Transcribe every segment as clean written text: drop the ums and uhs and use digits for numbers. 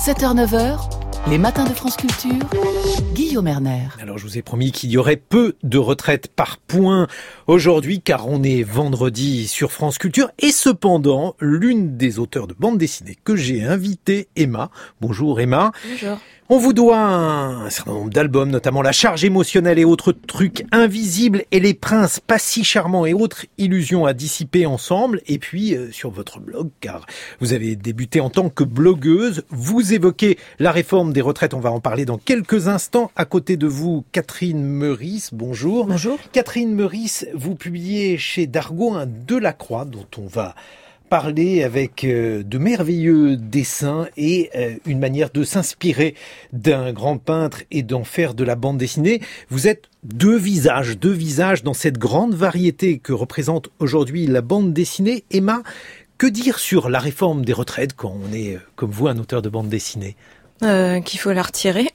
7h-9h, les matins de France Culture, Guillaume Erner. Alors je vous ai promis qu'il y aurait peu de retraites par point aujourd'hui car on est vendredi sur France Culture et cependant l'une des auteurs de bande dessinée que j'ai invitée, Emma. Bonjour Emma. Bonjour. On vous doit un certain nombre d'albums, notamment La Charge émotionnelle et autres trucs invisibles et Les Princes pas si charmants et autres illusions à dissiper ensemble. Et puis sur votre blog, car vous avez débuté en tant que blogueuse, vous évoquez la réforme des retraites. On va en parler dans quelques instants. À côté de vous, Catherine Meurice. Bonjour. Bonjour. Catherine Meurice, vous publiez chez Dargaud un Delacroix dont on va parler avec de merveilleux dessins et une manière de s'inspirer d'un grand peintre et d'en faire de la bande dessinée. Vous êtes deux visages dans cette grande variété que représente aujourd'hui la bande dessinée. Emma, que dire sur la réforme des retraites quand on est, comme vous, un auteur de bande dessinée ? Qu'il faut la retirer.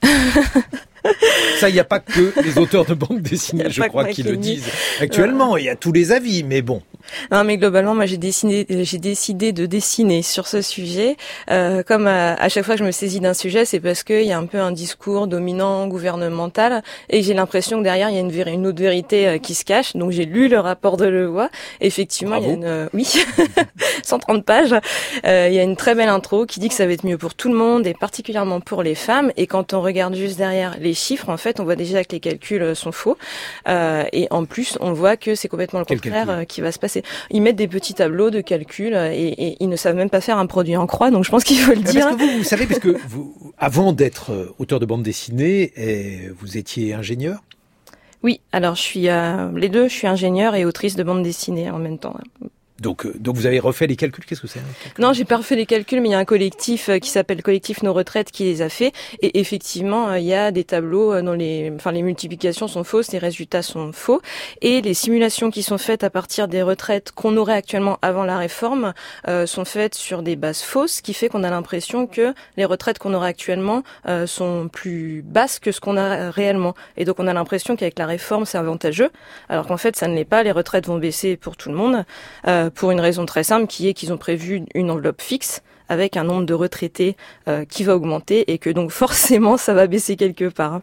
Ça, il n'y a pas que les auteurs de bande dessinée, je crois, qui le disent actuellement. Il y a tous les avis, mais bon. Non, mais globalement, moi, j'ai décidé de dessiner sur ce sujet. Comme à chaque fois que je me saisis d'un sujet, c'est parce qu'il y a un peu un discours dominant gouvernemental et j'ai l'impression que derrière, il y a une autre vérité qui se cache. Donc, j'ai lu le rapport de Levoix. Effectivement, Bravo. il y a 130 pages. Il y a une très belle intro qui dit que ça va être mieux pour tout le monde et particulièrement pour les femmes. Et quand on regarde juste derrière les chiffres, en fait, on voit déjà que les calculs sont faux. Et en plus, on voit que c'est complètement le contraire qui va se passer. Ils mettent des petits tableaux de calcul et ils ne savent même pas faire un produit en croix, donc je pense qu'il faut le dire. Parce que vous savez, parce que vous, avant d'être auteur de bande dessinée, vous étiez ingénieur ? Oui, alors je suis les deux, je suis ingénieure et autrice de bande dessinée en même temps. Donc vous avez refait les calculs, qu'est-ce que c'est ? Non, j'ai pas refait les calculs, mais il y a un collectif qui s'appelle Collectif Nos Retraites qui les a fait. Et effectivement, il y a des tableaux dont les multiplications sont fausses, les résultats sont faux. Et les simulations qui sont faites à partir des retraites qu'on aurait actuellement avant la réforme sont faites sur des bases fausses, ce qui fait qu'on a l'impression que les retraites qu'on aurait actuellement sont plus basses que ce qu'on a réellement. Et donc on a l'impression qu'avec la réforme, c'est avantageux, alors qu'en fait, ça ne l'est pas. Les retraites vont baisser pour tout le monde. Pour une raison très simple qui est qu'ils ont prévu une enveloppe fixe avec un nombre de retraités qui va augmenter et que donc forcément ça va baisser quelque part.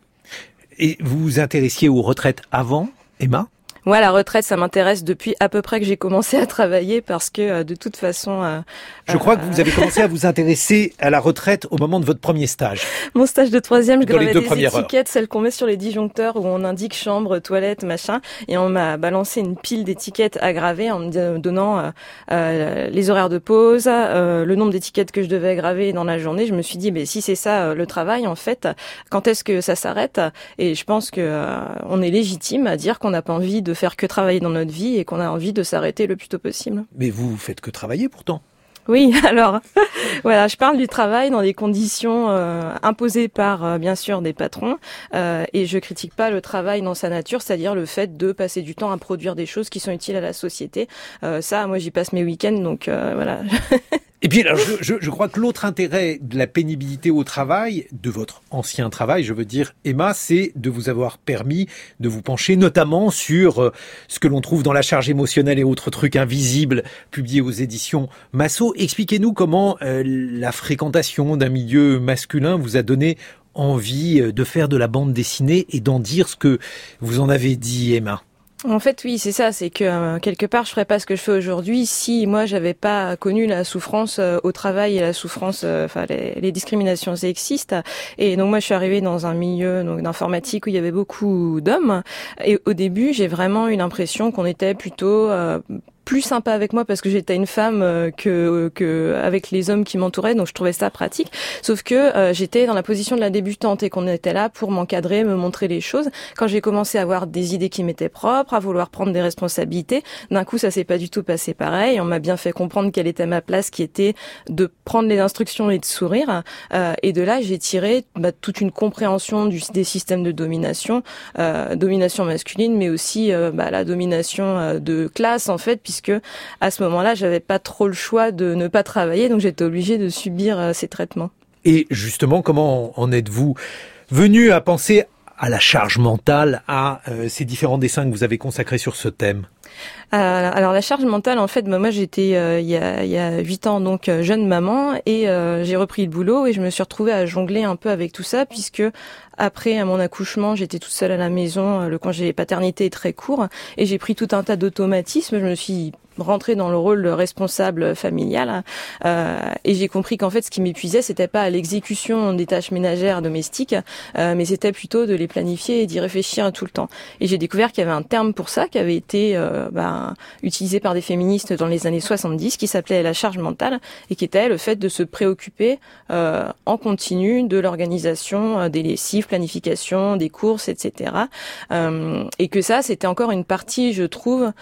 Et vous vous intéressiez aux retraites avant, Emma ? Moi, la retraite, ça m'intéresse depuis à peu près que j'ai commencé à travailler parce que de toute façon... Je crois que vous avez commencé à vous intéresser à la retraite au moment de votre premier stage. Mon stage de troisième, je gravais des étiquettes, heures. Celles qu'on met sur les disjoncteurs où on indique chambre, toilette, machin. Et on m'a balancé une pile d'étiquettes à graver en me donnant les horaires de pause, le nombre d'étiquettes que je devais graver dans la journée. Je me suis dit, si c'est ça le travail, en fait, quand est-ce que ça s'arrête ? Et je pense que on est légitime à dire qu'on n'a pas envie de faire que travailler dans notre vie et qu'on a envie de s'arrêter le plus tôt possible. Mais vous faites que travailler pourtant. Oui, alors voilà, je parle du travail dans des conditions imposées par bien sûr des patrons et je critique pas le travail dans sa nature, c'est-à-dire le fait de passer du temps à produire des choses qui sont utiles à la société. Ça, moi, j'y passe mes week-ends, donc voilà. Et puis, alors, je crois que l'autre intérêt de la pénibilité au travail, de votre ancien travail, je veux dire, Emma, c'est de vous avoir permis de vous pencher notamment sur ce que l'on trouve dans La Charge émotionnelle et autres trucs invisibles, publiés aux éditions Massot. Expliquez-nous comment la fréquentation d'un milieu masculin vous a donné envie de faire de la bande dessinée et d'en dire ce que vous en avez dit, Emma. En fait, oui, c'est ça. C'est que quelque part, je ferais pas ce que je fais aujourd'hui si moi j'avais pas connu la souffrance au travail et la souffrance, les discriminations sexistes. Et donc moi, je suis arrivée dans un milieu d'informatique où il y avait beaucoup d'hommes. Et au début, j'ai vraiment eu l'impression qu'on était plutôt plus sympa avec moi parce que j'étais une femme que avec les hommes qui m'entouraient, donc je trouvais ça pratique. Sauf que j'étais dans la position de la débutante et qu'on était là pour m'encadrer, me montrer les choses. Quand j'ai commencé à avoir des idées qui m'étaient propres, à vouloir prendre des responsabilités, d'un coup ça s'est pas du tout passé pareil. On m'a bien fait comprendre quelle était ma place, qui était de prendre les instructions et de sourire. Et de là j'ai tiré toute une compréhension des systèmes de domination masculine, mais aussi la domination de classe en fait, puisque à ce moment-là, j'avais pas trop le choix de ne pas travailler, donc j'étais obligée de subir ces traitements. Et justement, comment en êtes-vous venu à penser à la charge mentale, à ces différents dessins que vous avez consacrés sur ce thème? Alors la charge mentale, en fait, moi j'étais il y a 8 ans donc jeune maman et j'ai repris le boulot et je me suis retrouvée à jongler un peu avec tout ça puisque après à mon accouchement j'étais toute seule à la maison, le congé paternité est très court et j'ai pris tout un tas d'automatismes. Je me suis rentrée dans le rôle de responsable familial et j'ai compris qu'en fait ce qui m'épuisait c'était pas l'exécution des tâches ménagères domestiques mais c'était plutôt de les planifier et d'y réfléchir tout le temps. Et j'ai découvert qu'il y avait un terme pour ça qui avait été utilisé par des féministes dans les années 70 qui s'appelait la charge mentale et qui était le fait de se préoccuper en continu de l'organisation des lessives, planification, des courses, etc. Et que ça c'était encore une partie, je trouve,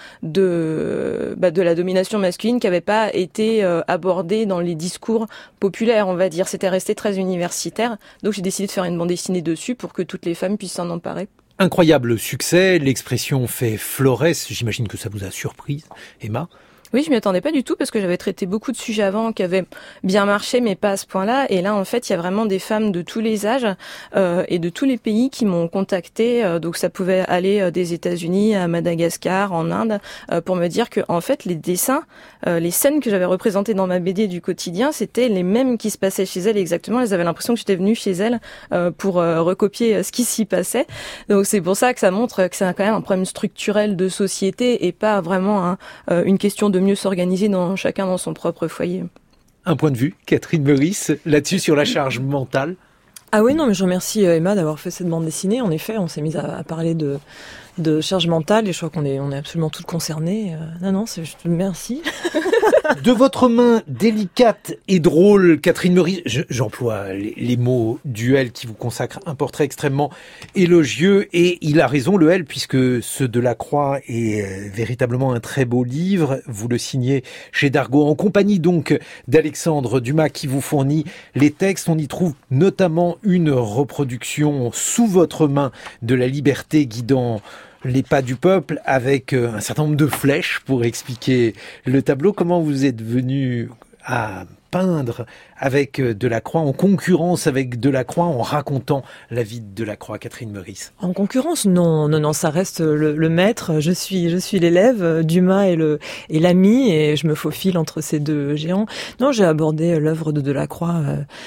de la domination masculine qui n'avait pas été abordée dans les discours populaires, on va dire. C'était resté très universitaire. Donc j'ai décidé de faire une bande dessinée dessus pour que toutes les femmes puissent s'en emparer. Incroyable succès, l'expression fait florès. J'imagine que ça vous a surprise, Emma. Oui, je m'y attendais pas du tout parce que j'avais traité beaucoup de sujets avant qui avaient bien marché, mais pas à ce point-là. Et là, en fait, il y a vraiment des femmes de tous les âges et de tous les pays qui m'ont contactée. Donc, ça pouvait aller des États-Unis à Madagascar, en Inde, pour me dire que, en fait, les dessins, les scènes que j'avais représentées dans ma BD du quotidien, c'était les mêmes qui se passaient chez elles exactement. Elles avaient l'impression que j'étais venue chez elles pour recopier ce qui s'y passait. Donc, c'est pour ça que ça montre que c'est quand même un problème structurel de société et pas vraiment une question de mieux s'organiser chacun dans son propre foyer. Un point de vue, Catherine Meurice, là-dessus sur la charge mentale. Ah oui, non, mais je remercie Emma d'avoir fait cette bande dessinée. En effet, on s'est mis à parler de charge mentale et je crois qu'on est absolument toutes concernées. Non, merci. De votre main délicate et drôle, Catherine Meurice, j'emploie les mots du L qui vous consacre un portrait extrêmement élogieux et il a raison le L puisque ce Delacroix est véritablement un très beau livre. Vous le signez chez Dargaud en compagnie donc d'Alexandre Dumas qui vous fournit les textes. On y trouve notamment une reproduction sous votre main de la liberté guidant les pas du peuple avec un certain nombre de flèches pour expliquer le tableau. Comment vous êtes venu à peindre avec Delacroix, en concurrence avec Delacroix, en racontant la vie de Delacroix, Catherine Meurice? En concurrence, non, ça reste le maître. Je suis l'élève, Dumas est l'ami, et je me faufile entre ces deux géants. Non, j'ai abordé l'œuvre de Delacroix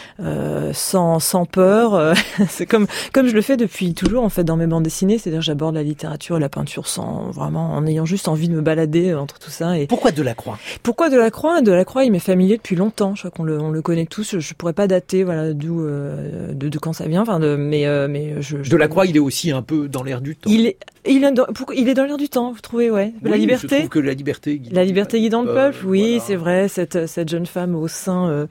sans peur. C'est comme je le fais depuis toujours en fait dans mes bandes dessinées, c'est-à-dire j'aborde la littérature et la peinture en ayant juste envie de me balader entre tout ça. Et pourquoi Delacroix? Delacroix, il m'est familier depuis longtemps. Je crois qu'on le connaît tous. Je pourrais pas dater, voilà, d'où, de quand ça vient. Enfin, Delacroix, il est aussi un peu dans l'air du temps. Il est dans l'air du temps, vous trouvez, ouais. Oui, la liberté. Je trouve que la liberté guidant le peuple. Oui, voilà. C'est vrai. Cette jeune femme au sein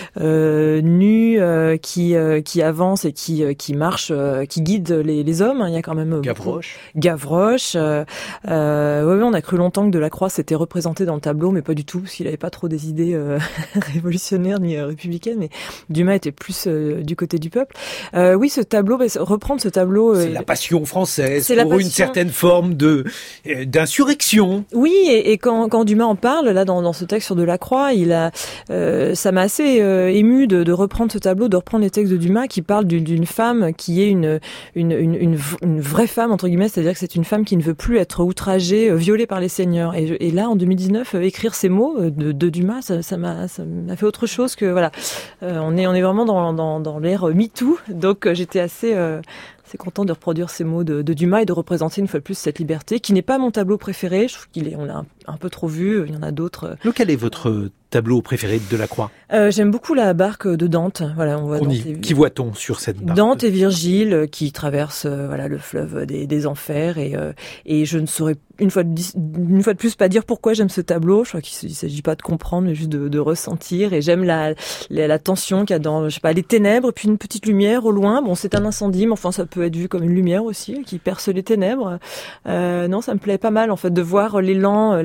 nue qui avance et qui marche, qui guide les hommes. Il y a quand même Gavroche. Ouais, on a cru longtemps que Delacroix s'était représenté dans le tableau, mais pas du tout, parce qu'il avait pas trop des idées révolutionnaires ni républicaines. Mais Dumas était plus du côté du peuple. Oui, ce tableau, reprendre ce tableau. C'est la passion française pour une certaine forme d'insurrection. Oui, et quand Dumas en parle là dans ce texte sur Delacroix, ça m'a assez ému de reprendre ce tableau, de reprendre les textes de Dumas qui parlent d'une femme qui est une vraie femme entre guillemets, c'est-à-dire que c'est une femme qui ne veut plus être outragée, violée par les seigneurs. Et là en 2019, écrire ces mots de Dumas, ça m'a fait autre chose que voilà. On est vraiment dans l'ère MeToo, donc j'étais assez content de reproduire ces mots de Dumas et de représenter une fois de plus cette liberté, qui n'est pas mon tableau préféré. Je trouve on l'a un peu trop vu, il y en a d'autres. Lequel est votre tableau préféré de Delacroix? J'aime beaucoup la barque de Dante. Voilà, on voit qui voit-on sur cette barque? Dante et Virgile qui traversent le fleuve des enfers et je ne saurais une fois de plus pas dire pourquoi j'aime ce tableau. Je crois qu'il s'agit pas de comprendre mais juste de ressentir, et j'aime la tension qu'il y a dans les ténèbres puis une petite lumière au loin. Bon, c'est un incendie mais enfin ça peut être vu comme une lumière aussi qui perce les ténèbres. Non, ça me plaît pas mal en fait de voir l'élan,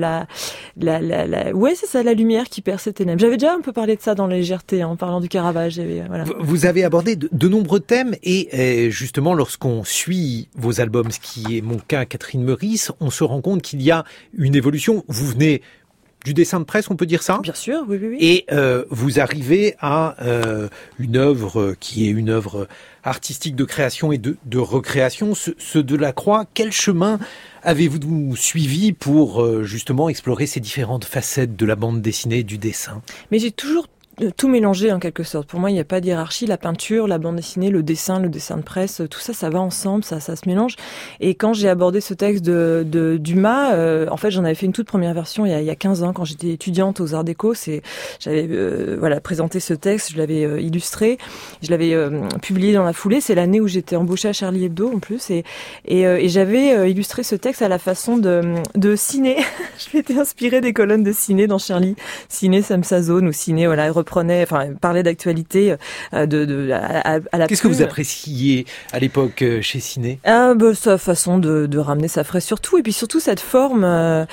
ouais, c'est ça, la lumière qui perce les ténèbres. J'avais déjà un peu parlé de ça dans la légèreté en parlant du Caravage. Voilà. Vous avez abordé de nombreux thèmes et justement lorsqu'on suit vos albums, ce qui est mon cas, Catherine Meurice, on se rend compte qu'il y a une évolution. Vous venez du dessin de presse, on peut dire ça ? Bien sûr, oui. Et vous arrivez à une œuvre qui est une œuvre artistique de création et de recréation. Ce Delacroix, quel chemin avez-vous suivi pour justement explorer ces différentes facettes de la bande dessinée et du dessin ? Mais j'ai toujours tout mélangé en quelque sorte. Pour moi, il n'y a pas de hiérarchie. La peinture, la bande dessinée, le dessin de presse, tout ça, ça va ensemble, ça se mélange. Et quand j'ai abordé ce texte de Dumas, en fait, j'en avais fait une toute première version il y a 15 ans, quand j'étais étudiante aux Arts Déco. J'avais présenté ce texte, je l'avais illustré, je l'avais publié dans la foulée. C'est l'année où j'étais embauchée à Charlie Hebdo en plus, et j'avais illustré ce texte à la façon de ciné. Je m'étais inspirée des colonnes de ciné dans Charlie, ciné Samsa Zone ou ciné, voilà. Parlait d'actualité à la Qu'est-ce que vous appréciez à l'époque chez Ciné ? Sa façon de ramener sa fraise surtout, et puis surtout cette forme,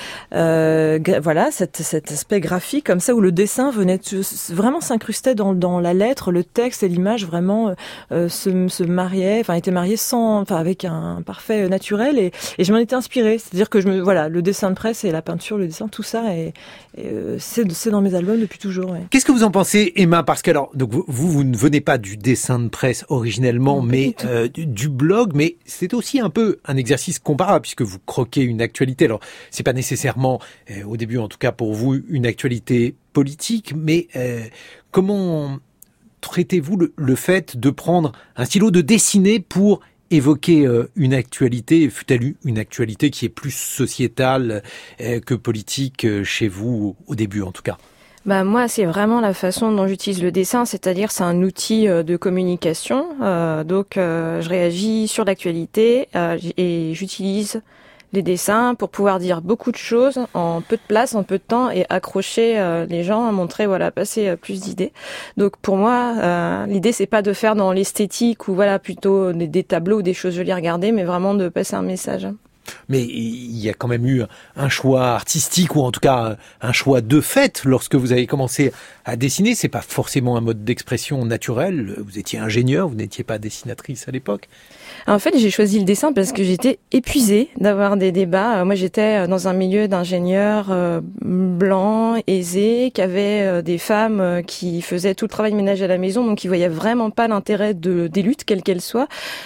cet aspect graphique comme ça où le dessin venait vraiment s'incrustait dans la lettre, le texte et l'image vraiment se mariaient, étaient mariés avec un parfait naturel, et je m'en étais inspirée. C'est-à-dire que le dessin de presse et la peinture, le dessin, tout ça, c'est dans mes albums depuis toujours. Ouais. Qu'est-ce que vous en pensez, Emma ? Parce que donc vous ne venez pas du dessin de presse originellement, mais du blog, mais c'est aussi un peu un exercice comparable puisque vous croquez une actualité. Alors, c'est pas nécessairement, au début en tout cas pour vous, une actualité politique, mais comment traitez-vous le fait de prendre un stylo, de dessiner pour évoquer une actualité, fut-elle une actualité qui est plus sociétale que politique chez vous, au début en tout cas ? Moi, c'est vraiment la façon dont j'utilise le dessin, c'est-à-dire c'est un outil de communication. Donc, je réagis sur l'actualité et j'utilise les dessins pour pouvoir dire beaucoup de choses en peu de place, en peu de temps, et accrocher les gens, à montrer, passer plus d'idées. Donc pour moi, l'idée c'est pas de faire dans l'esthétique ou plutôt des tableaux ou des choses jolies à regarder, mais vraiment de passer un message. Mais il y a quand même eu un choix artistique, ou en tout cas un choix de fait lorsque vous avez commencé à dessiner. C'est pas forcément un mode d'expression naturel. Vous étiez ingénieur, vous n'étiez pas dessinatrice à l'époque. En fait, j'ai choisi le dessin parce que j'étais épuisée d'avoir des débats. Moi, j'étais dans un milieu d'ingénieurs blancs, aisés, qui avaient des femmes qui faisaient tout le travail ménage à la maison, donc qui voyaient vraiment pas l'intérêt des luttes, quelles qu'elles soient.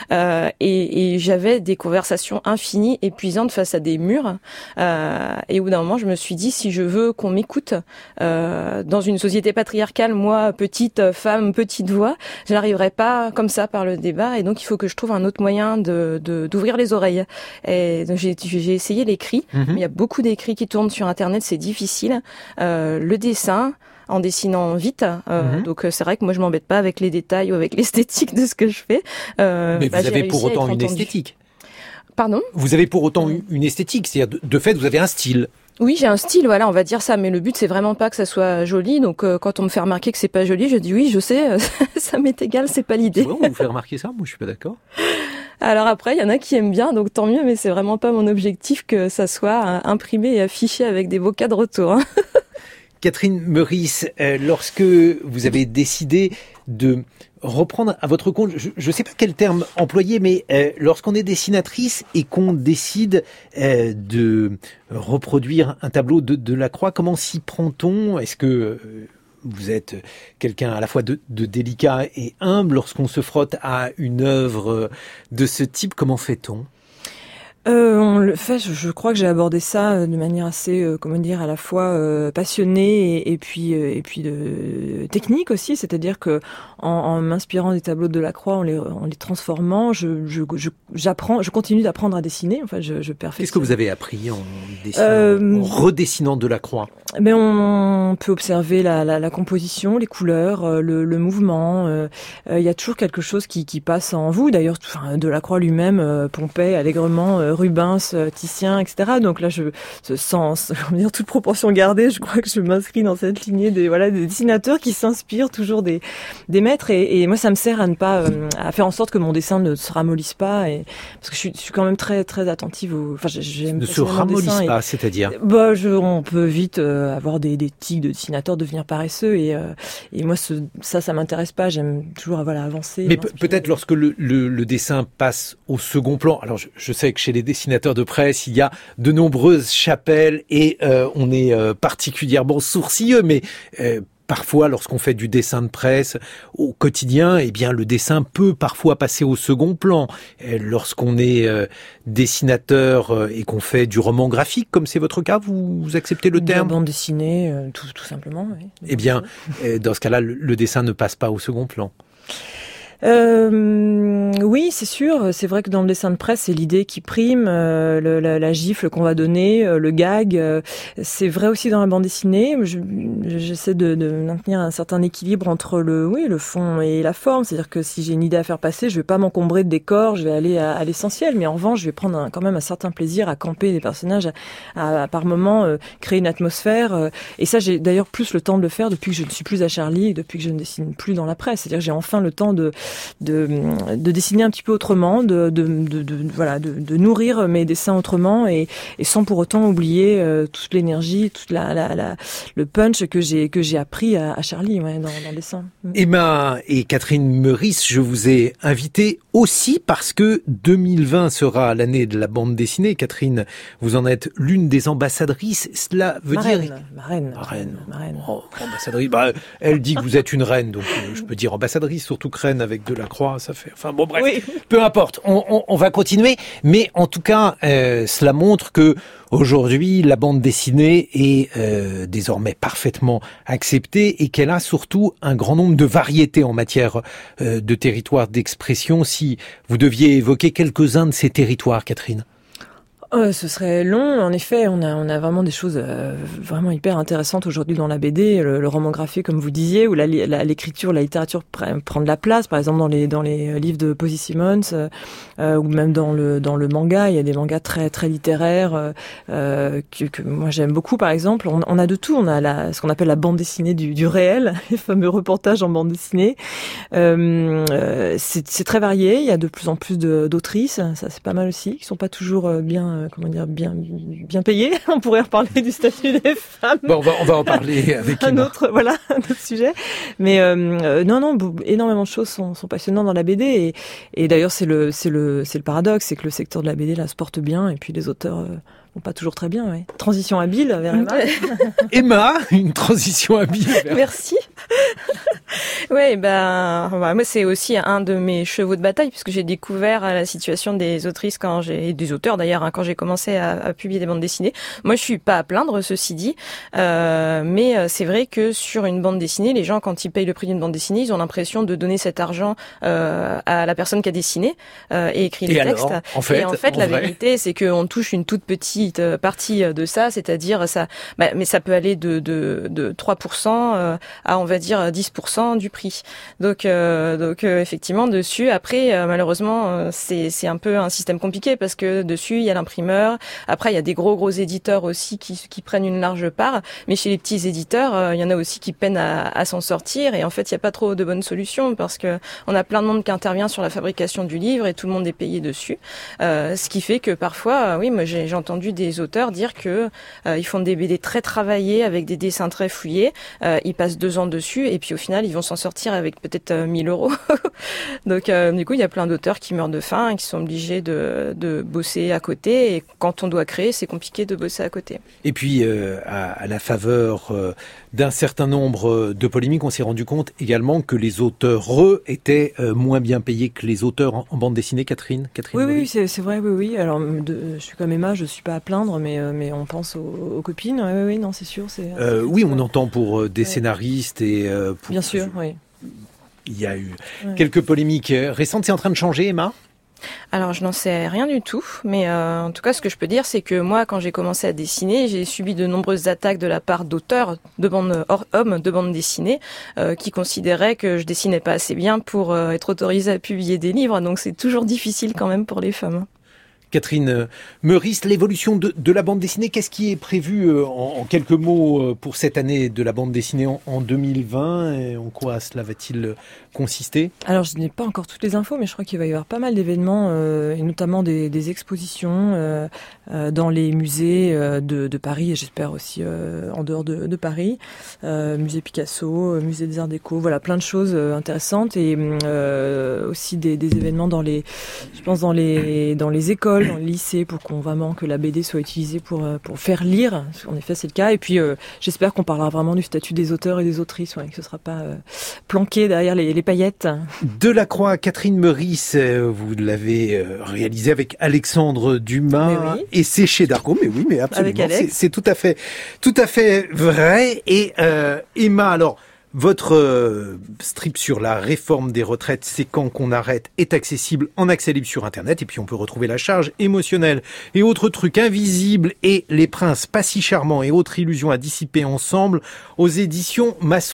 Et j'avais des conversations infinies, épuisantes face à des murs. Et au bout d'un moment, je me suis dit, si je veux qu'on m'écoute dans une société patriarcale, moi, petite femme, petite voix, je n'arriverai pas comme ça par le débat. Et donc, il faut que je trouve un autre moyen d'ouvrir les oreilles. Et donc j'ai essayé l'écrit. Il y a beaucoup d'écrits qui tournent sur Internet, c'est difficile. Le dessin, en dessinant vite. Donc c'est vrai que moi je m'embête pas avec les détails ou avec l'esthétique de ce que je fais. Mais vous avez pour autant une esthétique. Pardon ? Vous avez pour autant une esthétique, c'est-à-dire de fait vous avez un style. Oui, j'ai un style, on va dire ça, mais le but c'est vraiment pas que ça soit joli. Donc quand on me fait remarquer que c'est pas joli, je dis oui, je sais, ça m'est égal, c'est pas l'idée. C'est vrai, on vous fait remarquer ça ? Moi, je suis pas d'accord. Alors après, il y en a qui aiment bien, donc tant mieux, mais c'est vraiment pas mon objectif que ça soit imprimé et affiché avec des beaux cadres autour. Catherine Meurice, lorsque vous avez décidé de reprendre à votre compte, je ne sais pas quel terme employer, mais lorsqu'on est dessinatrice et qu'on décide de reproduire un tableau de Delacroix, comment s'y prend-on ? Est-ce que vous êtes quelqu'un à la fois de délicat et humble lorsqu'on se frotte à une œuvre de ce type ? Comment fait-on ? On le fait. Je crois que j'ai abordé ça de manière assez, à la fois passionnée et puis de technique aussi. C'est-à-dire que en m'inspirant des tableaux de Delacroix, en les transformant, j'apprends, je continue d'apprendre à dessiner. En fait, je perfectionne. Qu'est-ce que vous avez appris en dessinant, en redessinant Delacroix ? On peut observer la composition, les couleurs, le mouvement. Il y a toujours quelque chose qui passe en vous. D'ailleurs, Delacroix lui-même pompait allègrement Rubens, Titien, etc. Donc là, sans toute proportion gardée, je crois que je m'inscris dans cette lignée des dessinateurs qui s'inspirent toujours des maîtres. Et moi, ça me sert à ne pas à faire en sorte que mon dessin ne se ramollisse pas. Parce que je suis quand même très très attentive j'aime ne se ramollisse pas, c'est-à-dire on peut vite avoir des tics de dessinateur, devenir paresseux. Et moi, ça m'intéresse pas. J'aime toujours avancer. Mais peut-être lorsque le dessin passe au second plan. Alors, je sais que chez les dessinateurs de presse, il y a de nombreuses chapelles et on est particulièrement sourcilleux, mais parfois, lorsqu'on fait du dessin de presse au quotidien, eh bien, le dessin peut parfois passer au second plan. Lorsqu'on est dessinateur et qu'on fait du roman graphique, comme c'est votre cas, vous acceptez le terme ? La bande dessinée, tout simplement. Oui. Eh bien, dans ce cas-là, le dessin ne passe pas au second plan. Oui, c'est sûr. C'est vrai que dans le dessin de presse, c'est l'idée qui prime, la gifle qu'on va donner, le gag. C'est vrai aussi dans la bande dessinée. J'essaie de maintenir un certain équilibre entre le fond et la forme. C'est-à-dire que si j'ai une idée à faire passer, je vais pas m'encombrer de décors, je vais aller à l'essentiel. Mais en revanche, je vais prendre quand même un certain plaisir à camper des personnages, à par moments créer une atmosphère. Et ça, j'ai d'ailleurs plus le temps de le faire depuis que je ne suis plus à Charlie et depuis que je ne dessine plus dans la presse. C'est-à-dire que j'ai enfin le temps de dessiner un petit peu autrement, de nourrir mes dessins autrement et sans pour autant oublier toute l'énergie, toute le punch que j'ai appris à Charlie, dans le dessin. Emma et Catherine Meurice, je vous ai invité aussi parce que 2020 sera l'année de la bande dessinée. Catherine, vous en êtes l'une des ambassadrices. Cela veut dire... Marraine. Oh, ambassadrice. Elle dit que vous êtes une reine, donc je peux dire ambassadrice, surtout que reine avec Delacroix, ça fait... Enfin bon, bref, oui. Peu importe, on va continuer. Mais en tout cas, cela montre que aujourd'hui, la bande dessinée est désormais parfaitement acceptée et qu'elle a surtout un grand nombre de variétés en matière de territoires d'expression. Si vous deviez évoquer quelques-uns de ces territoires, Catherine. Ce serait long. En effet, on a vraiment des choses vraiment hyper intéressantes aujourd'hui dans la BD, le roman graphique, comme vous disiez, où l'écriture, la littérature prend de la place. Par exemple, dans les livres de Posy Simmonds, ou même dans le manga, il y a des mangas très très littéraires que moi j'aime beaucoup. Par exemple, on a de tout. On a ce qu'on appelle la bande dessinée du réel, les fameux reportages en bande dessinée. C'est très varié. Il y a de plus en plus d'autrices. Ça, c'est pas mal aussi, qui sont pas toujours bien payées. On pourrait reparler du statut des femmes. Bon, on va en parler avec un autre sujet. Mais énormément de choses sont passionnantes dans la BD et d'ailleurs c'est le paradoxe, c'est que le secteur de la BD là se porte bien et puis les auteurs vont pas toujours très bien. Ouais. Transition habile vers Emma. Emma, une transition habile. Merci. Oui, moi c'est aussi un de mes chevaux de bataille puisque j'ai découvert la situation des autrices et des auteurs d'ailleurs quand j'ai commencé à publier des bandes dessinées. Moi, je suis pas à plaindre, ceci dit, mais c'est vrai que sur une bande dessinée, les gens quand ils payent le prix d'une bande dessinée, ils ont l'impression de donner cet argent à la personne qui a dessiné et écrit les textes. En fait, la vérité, c'est qu'on touche une toute petite partie de ça, c'est-à-dire ça, mais ça peut aller de 3% à on va dire 10% du prix. Donc effectivement dessus après malheureusement c'est un peu un système compliqué parce que dessus il y a l'imprimeur, après il y a des gros éditeurs aussi qui prennent une large part, mais chez les petits éditeurs il y en a aussi qui peinent à s'en sortir et en fait il y a pas trop de bonnes solutions parce que on a plein de monde qui intervient sur la fabrication du livre et tout le monde est payé dessus, ce qui fait que parfois moi j'ai entendu des auteurs dire que ils font des BD très travaillés avec des dessins très fouillés, ils passent 2 ans dessus et puis au final ils vont s'en sortir avec peut-être 1 000 €. Donc du coup il y a plein d'auteurs qui meurent de faim et qui sont obligés de bosser à côté et quand on doit créer c'est compliqué de bosser à côté. Et puis à la faveur d'un certain nombre de polémiques, on s'est rendu compte également que les auteurs étaient moins bien payés que les auteurs en bande dessinée. Catherine oui, c'est vrai, oui. Alors je suis comme Emma, je suis pas à plaindre, mais on pense aux copines. Oui, non, c'est sûr. Oui, on entend pour des scénaristes et pour... Bien sûr, oui. Il y a eu quelques polémiques récentes. C'est en train de changer, Emma ? Alors je n'en sais rien du tout, mais en tout cas ce que je peux dire c'est que moi quand j'ai commencé à dessiner, j'ai subi de nombreuses attaques de la part d'auteurs de hommes de bande dessinée qui considéraient que je dessinais pas assez bien pour être autorisée à publier des livres, donc c'est toujours difficile quand même pour les femmes. Catherine Meurice, l'évolution de la bande dessinée, qu'est-ce qui est prévu en quelques mots pour cette année de la bande dessinée en 2020 et en quoi cela va-t-il consister ? Alors je n'ai pas encore toutes les infos, mais je crois qu'il va y avoir pas mal d'événements et notamment des expositions dans les musées de Paris et j'espère aussi en dehors de Paris, musée Picasso, musée des Arts Déco, voilà plein de choses intéressantes et aussi des événements dans les écoles. l'école, dans le lycée, pour qu'on vraiment que la BD soit utilisée pour faire lire. En effet, c'est le cas. Et puis, j'espère qu'on parlera vraiment du statut des auteurs et des autrices, que ce sera pas planqué derrière les paillettes. Delacroix, Catherine Meurice, vous l'avez réalisé avec Alexandre Dumas, et c'est chez Dargaud. Mais oui, mais absolument, c'est tout à fait vrai. Et Emma, alors. Votre strip sur la réforme des retraites, c'est quand qu'on arrête, est accessible en accès libre sur Internet. Et puis on peut retrouver la charge émotionnelle et autres trucs invisibles et les princes pas si charmants et autres illusions à dissiper ensemble aux éditions Masson.